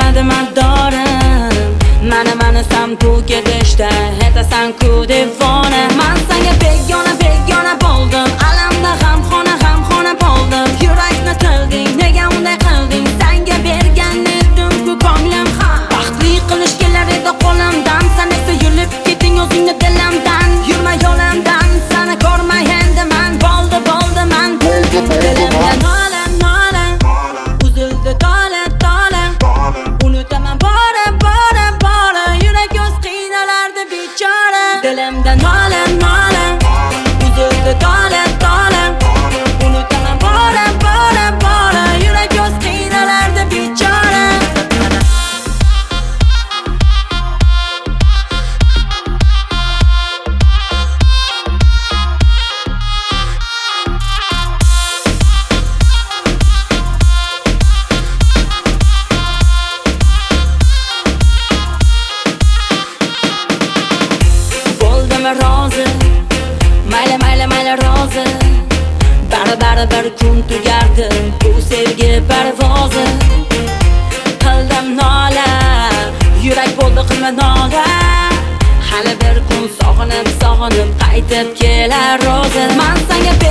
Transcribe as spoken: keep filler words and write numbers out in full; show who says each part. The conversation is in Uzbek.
Speaker 1: kelmadi mardorim. Mana mana sam tu ketishda hetasan ku devona. Men senga begona begona bo'ldim, alamda ham xona ham xona bo'ldim. Yurakni tilding, nega unday qilding? Senga bergan edim ku ko'nglim ha. Baxtli qilish kelar edi qo'limdan, sen esa yulib keting o'zingni dilimdan. Yurma yo'limdan, seni ko'rmay endi men bo'ldi bo'ldi men. Dilimda nola nola uzildi tola tola. Unutaman bora bora bora, yurak o'z qiynalardi bechora. Dilimda nola nola uzildi tola tola. Unutaman bora bora bora, yurak o'z qiynalardi bechora. Rozi, mayli mayli mayli rozi. Bari bari bir kun tugardi bu sevgi parvozi. Qildim nola, yurak bo'ldi qilma nola. Hali bir kun sog'inib sog'inib qaytib kelar rozi. Men senga